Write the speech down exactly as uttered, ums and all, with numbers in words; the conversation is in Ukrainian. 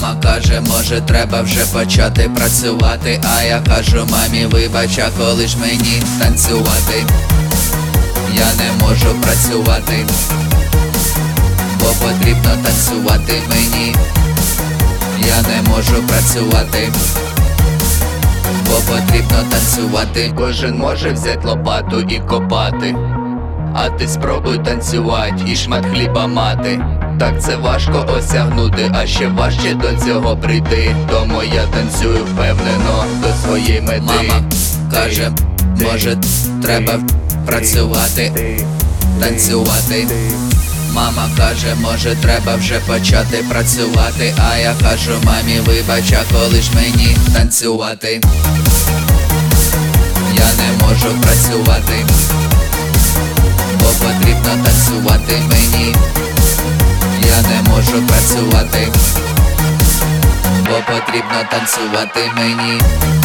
Мама каже, може треба вже почати працювати. А я кажу, мамі, вибач, а коли ж мені танцювати? Я не можу працювати, бо потрібно танцювати мені. Я не можу працювати, бо потрібно танцювати. Кожен може взять лопату і копати, а ти спробуй танцювати і шмат хліба мати. Так це важко осягнути, а ще важче до цього прийти. Тому я танцюю впевнено до своєї мети. Мама каже, може треба працювати, танцювати. Мама каже, може треба вже почати працювати. А я кажу, мамі, вибач, а коли ж мені танцювати? Я не можу працювати, бо потрібно танцювати мені. Я не можу працювати, бо потрібно танцювати мені.